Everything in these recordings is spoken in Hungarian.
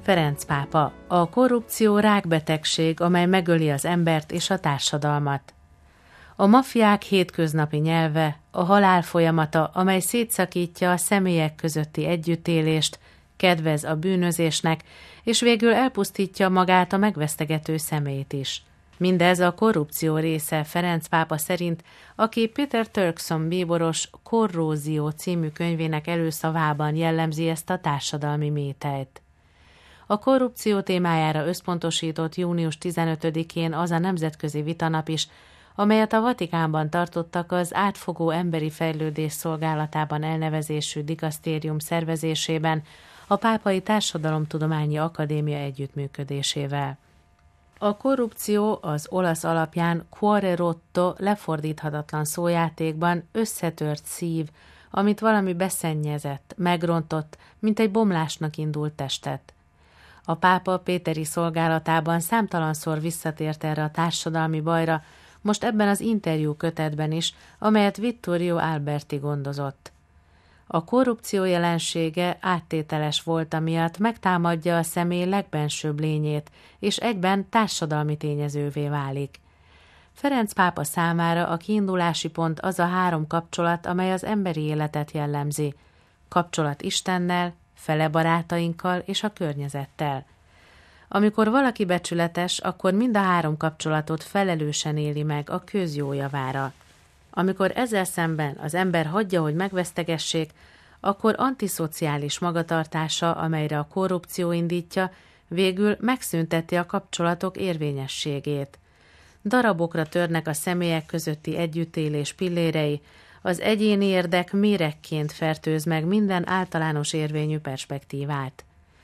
Ferenc pápa, a korrupció rákbetegség, amely megöli az embert és a társadalmat. A maffiák hétköznapi nyelve, a halál folyamata, amely szétszakítja a személyek közötti együttélést, kedvez a bűnözésnek, és végül elpusztítja magát a megvesztegető személyt is. Mindez a korrupció része Ferenc pápa szerint, aki Peter Turkson bíboros Korrózió című könyvének előszavában jellemzi ezt a társadalmi mételyt. A korrupció témájára összpontosított június 15-én az a nemzetközi vitanap is, amelyet a Vatikánban tartottak az Átfogó Emberi Fejlődés Szolgálatában elnevezésű dikasztérium szervezésében, a Pápai Társadalomtudományi Akadémia együttműködésével. A korrupció az olasz alapján cuore rotto lefordíthatatlan szójátékban összetört szív, amit valami beszennyezett, megrontott, mint egy bomlásnak indult testet. A pápa péteri szolgálatában számtalanszor visszatért erre a társadalmi bajra, most ebben az interjú kötetben is, amelyet Vittorio Alberti gondozott. A korrupció jelensége áttételes volt, amiatt megtámadja a személy legbensőbb lényét, és egyben társadalmi tényezővé válik. Ferenc pápa számára a kiindulási pont az a három kapcsolat, amely az emberi életet jellemzi. Kapcsolat Istennel, fele barátainkkal és a környezettel. Amikor valaki becsületes, akkor mind a három kapcsolatot felelősen éli meg a közjó javára. Amikor ezzel szemben az ember hagyja, hogy megvesztegessék, akkor antiszociális magatartása, amelyre a korrupció indítja, végül megszünteti a kapcsolatok érvényességét. Darabokra törnek a személyek közötti együttélés pillérei, az egyéni érdek méregként fertőz meg minden általános érvényű perspektívát.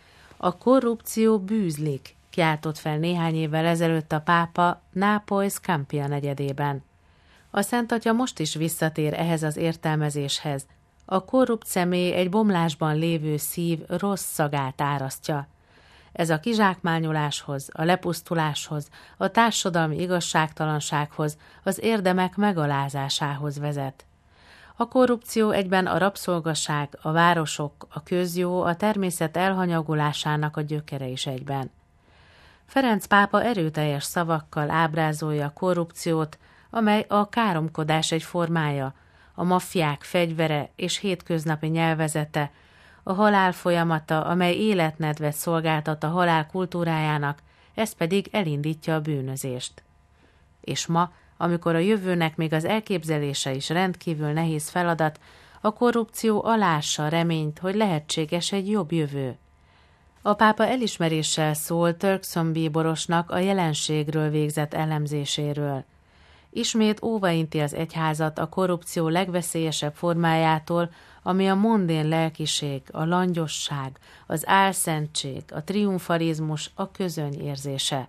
A korrupció bűzlik, kiáltott fel néhány évvel ezelőtt a pápa Nápoly Scampia negyedében. A Szentatya most is visszatér ehhez az értelmezéshez. A korrupt személy egy bomlásban lévő szív rossz szagát árasztja. Ez a kizsákmányoláshoz, a lepusztuláshoz, a társadalmi igazságtalansághoz, az érdemek megalázásához vezet. A korrupció egyben a rabszolgaság, a városok, a közjó, a természet elhanyagolásának a gyökere is egyben. Ferenc pápa erőteljes szavakkal ábrázolja a korrupciót, amely a káromkodás egy formája, a maffiák fegyvere és hétköznapi nyelvezete, a halál folyamata, amely életnedvet szolgáltat a halál kultúrájának, ez pedig elindítja a bűnözést. És ma, amikor a jövőnek még az elképzelése is rendkívül nehéz feladat, a korrupció alássa a reményt, hogy lehetséges egy jobb jövő. A pápa elismeréssel szól Turkson bíborosnak a jelenségről végzett elemzéséről. Ismét óvainti az egyházat a korrupció legveszélyesebb formájától, ami a mondén lelkiség, a langyosság, az álszentség, a triumfalizmus, a közöny érzése.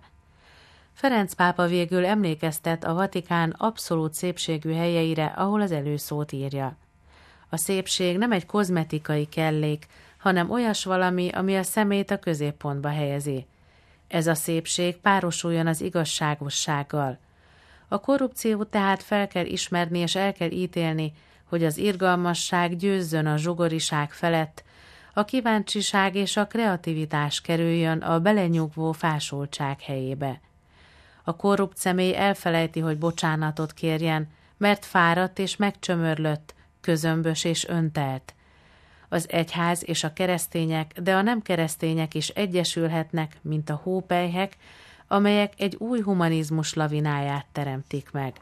Ferenc pápa végül emlékeztet a Vatikán abszolút szépségű helyeire, ahol az előszót írja. A szépség nem egy kozmetikai kellék, hanem olyas valami, ami a szemét a középpontba helyezi. Ez a szépség párosuljon az igazságossággal. A korrupció tehát fel kell ismerni és el kell ítélni, hogy az irgalmasság győzzön a zsugoriság felett, a kíváncsiság és a kreativitás kerüljön a belenyugvó fásultság helyébe. A korrupt személy elfelejti, hogy bocsánatot kérjen, mert fáradt és megcsömörlött, közömbös és öntelt. Az egyház és a keresztények, de a nem keresztények is egyesülhetnek, mint a hópelyhek, amelyek egy új humanizmus lavináját teremtik meg.